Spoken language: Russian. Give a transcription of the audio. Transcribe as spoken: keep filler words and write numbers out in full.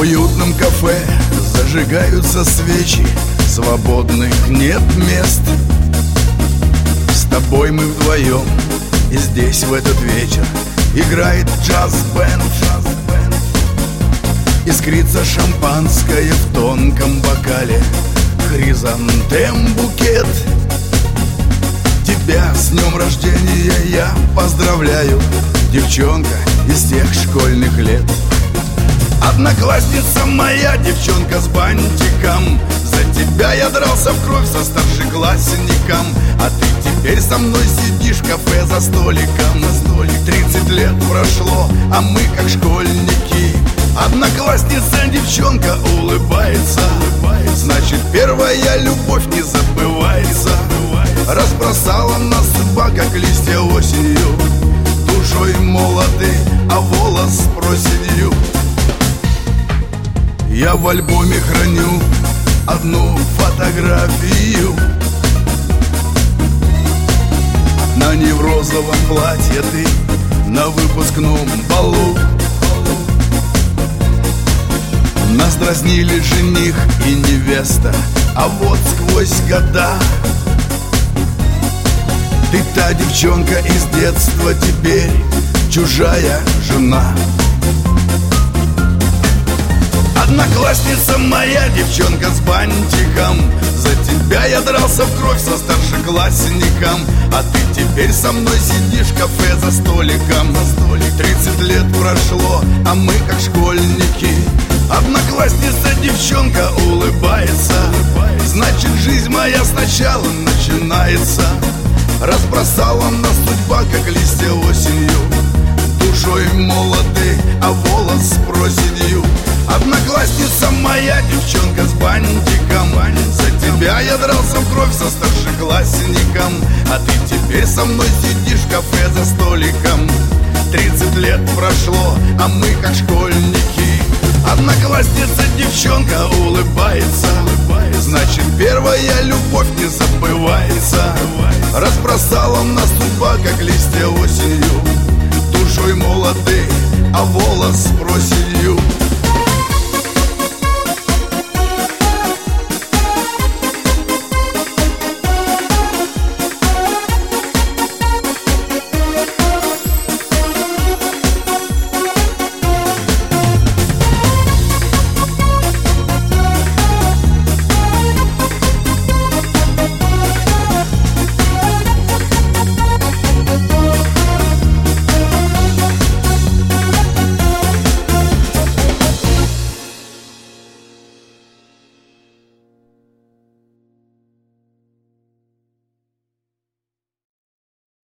уютном кафе зажигаются свечи, свободных нет мест. С тобой мы вдвоем, и здесь в этот вечер играет джаз-бенд. Искрится шампанское в тонком бокале, хризантем букет. Тебя с днем рождения я поздравляю, девчонка из тех школьных лет. Одноклассница моя, девчонка с бантиком, за тебя я дрался в кровь со старшеклассником. А ты теперь со мной сидишь в кафе за столиком. На столик тридцать лет прошло, а мы как школьники. Одноклассница, девчонка улыбается, значит, первая любовь не забывается. Разбросала нас судьба, как листья осенью, душой молоды, а волос проседью. Я в альбоме храню одну фотографию. На ней в розовом платье ты на выпускном балу. Нас дразнили жених и невеста, а вот сквозь года ты та девчонка из детства, теперь чужая жена. Одноклассница моя, девчонка с бантиком, за тебя я дрался в кровь со старшеклассником. А ты теперь со мной сидишь в кафе за столиком. За столик тридцать лет прошло, а мы как школьники. Одноклассница, девчонка улыбается, значит, жизнь моя сначала начинается. Разбросала нас судьба, как листья осенью, душой молоды, а волос проседью. Одноклассница моя, девчонка с бантиком, за тебя я дрался в кровь со старшеклассником. А ты теперь со мной сидишь в кафе за столиком. Тридцать лет прошло, а мы как школьники. Одноклассница, девчонка улыбается, значит, первая любовь не забывается. Разбросала нас судьба, как листья осенью, душой молоды, а волос просит.